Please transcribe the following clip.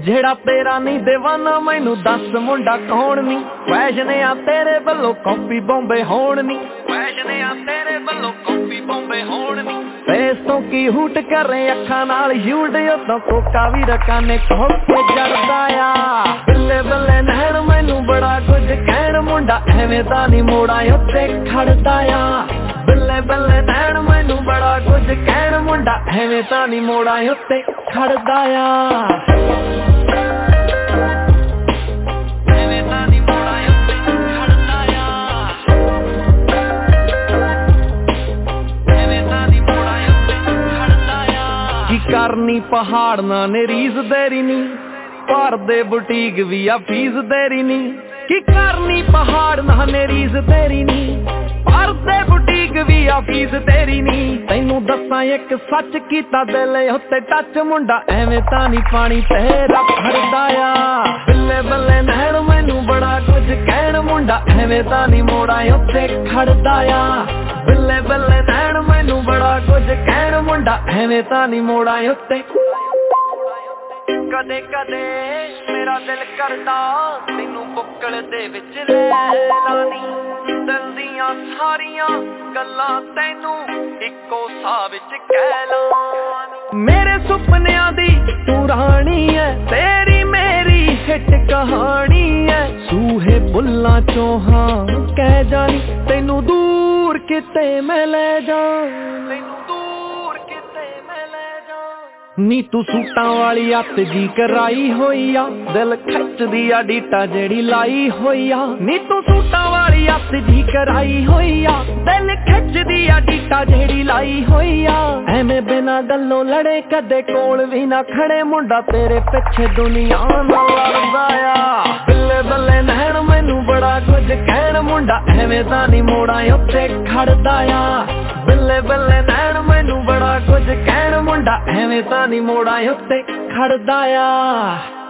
ਜਿਹੜਾ ਤੇਰਾ ਨਹੀਂ ਦੇਵਾਨਾ ਮੈਨੂੰ ਦੱਸ ਮੁੰਡਾ ਕੌਣ ਨੀ। ਫੈਸ਼ਨ ਆ ਤੇਰੇ ਵੱਲੋਂ ਕਾਪੀ ਬੰਬੇ ਹੋਣ ਨੀ। ਫੈਸ਼ਨ ਆ ਤੇਰੇ ਵੱਲੋਂ ਕਾਪੀ ਬੰਬੇ ਹੋਣ ਨੀ। ਫੇਸ ਤੋਂ ਕੀ ਹੂਟ ਕਰੇ ਅੱਖਾਂ ਨਾਲ ਯੂਡ ਉਦੋਂ ਕੋਕਾ ਵੀ ਰਕਾਨੇ ਖੋ ਕੇ ਜੜਦਾ ਆ। ਬੱਲੇ ਬੱਲੇ ਨੈਣ ਮੈਨੂੰ ਬੜਾ ਕੁਝ ਕਹਿਣ ਮੁੰਡਾ ਐਵੇਂ ਤਾਂ ਨੀ ਮੋੜਾਂ ਉੱਤੇ ਖੜਦਾ ਆ। ਬੱਲੇ ਬੱਲੇ ਨੈਣ ਮੈਨੂੰ ਬੜਾ ਕੁਝ ਕਹਿਣ ਮੁੰਡਾ ਐਵੇਂ ਤਾਂ ਨੀ ਮੋੜਾਂ ਉੱਤੇ ਖੜਦਾ ਆ। ਐਵੇਂ ਤਾਂ ਨੀ ਮੋੜਾਂ ਉੱਤੇ ਖੜਦਾ ਆ। ਐਵੇਂ ਤਾਂ ਨੀ ਮੋੜਾਂ ਉੱਤੇ ਖੜਦਾ ਆ। ਕੀ ਕਰਨੀ ਪਹਾੜ ਨਾ ਨੇ ਰੀਜ਼ ਦੇਰੀ ਨੀ। ਭਰ ਦੇ ਬੁਟੀਕ ਵੀ ਆ ਫੀਸ ਦੇਰੀ ਨੀ। ਕੀ ਕਰਨੀ ਪਹਾੜ ਨਾ ਨੇ ਰੀਜ਼ ਤੇਰੀ ਨੀ। ਭਰ ਦੇ ਬੁਟੀਕ ਵੀ ਆ ਫੀਸ ਤੇਰੀ ਨੀ। ਤੈਨੂੰ ਦੱਸਾਂ ਇੱਕ ਸੱਚ ਕੀਤਾ ਦਿਲ ਉੱਤੇ ਟੱਚ ਮੁੰਡਾ ਐਵੇਂ ਤਾਂ ਨੀ ਪਾਣੀ ਤੇਰਾ ਭਰਦਾ ਆ। ਬੱਲੇ ਬੱਲੇ ਨੈਣ ਮੈਨੂੰ ਬੜਾ ਕੁਝ ਕਹਿਣ ਮੁੰਡਾ ਐਵੇਂ ਤਾਂ ਨੀ ਮੋੜਾਂ ਉੱਤੇ ਖੜਦਾ ਆ। ਬੱਲੇ ਬੱਲੇ ਨੈਣ ਮੈਨੂੰ ਬੜਾ ਕੁਝ ਕਹਿਣ ਮੁੰਡਾ ਐਵੇਂ ਤਾਂ ਨੀ ਮੋੜਾਂ ਉੱਤੇ। ਕਦੇ ਕਦੇ ਮੇਰਾ ਦਿਲ ਕਰਦਾ ਤੈਨੂੰ ਬੁੱਕਲ ਦੇ ਵਿੱਚ ਲੈ ਲਾਨੀ। ਦਿਲ ਦੀਆਂ ਸਾਰੀਆਂ ਗੱਲਾਂ ਤੈਨੂੰ ਇੱਕੋ ਸਾਹ ਵਿੱਚ ਕਹਿ ਲਾਂ। ਮੇਰੇ ਸੁਪਨਿਆਂ ਦੀ ਤੂੰ ਰਾਣੀ ਐ ਤੇਰੀ ਮੇਰੀ ਹਿੱਟ ਕਹਾਣੀ ਐ। ਸੂਹੇ ਬੁੱਲਾਂ ਚੋਂ ਹਾਂ ਕਹਿ ਜਾਣੀ ਤੈਨੂੰ ਦੂਰ ਕਿਤੇ ਮੈਂ ਲੈ ਜਾ। ਨੀ ਤੂੰ ਸੂਟਾਂ ਵਾਲੀ ਅੱਤ ਜੀ ਕਰਾਈ ਹੋਈ ਆ। ਦਿਲ ਖਿੱਚਦੀ ਆ ਡੀਟਾ ਜਿਹੜੀ ਲਾਈ ਹੋਈ ਆ। ਨੀ ਤੂੰ ਸੂਟਾਂ ਵਾਲੀ ਅੱਤ ਜੀ ਕਰਾਈ ਹੋਈ ਆ। ਦਿਲ ਖਿੱਚਦੀ ਆ ਡੀਟਾ ਜਿਹੜੀ ਲਾਈ ਹੋਈ ਆ। ਐਵੇਂ ਬਿਨਾਂ ਗੱਲੋਂ ਲੜੇ ਕਦੇ ਕੋਲ ਵੀ ਨਾ ਖੜੇ ਮੁੰਡਾ ਤੇਰੇ ਪਿੱਛੇ ਦੁਨੀਆ ਨਾਲ ਲੜਦਾ ਆ। ਬੱਲੇ ਬੱਲੇ ਨੈਣ ਮੈਨੂੰ ਬੜਾ ਕੁਝ ਕਹਿਣ ਮੁੰਡਾ ਐਵੇਂ ਤਾਂ ਨੀ ਮੋੜਾਂ ਉੱਤੇ ਖੜਦਾ ਆ। ਬੱਲੇ ਬੱਲੇ ਨੈਣ ਮੈਨੂੰ ਬੜਾ ਕੁਝ ਕਹਿਣ ਮੁੰਡਾ ਐਵੇਂ ਤਾਂ ਨੀ ਮੋੜਾਂ ਉੱਤੇ ਖੜਦਾ ਆ।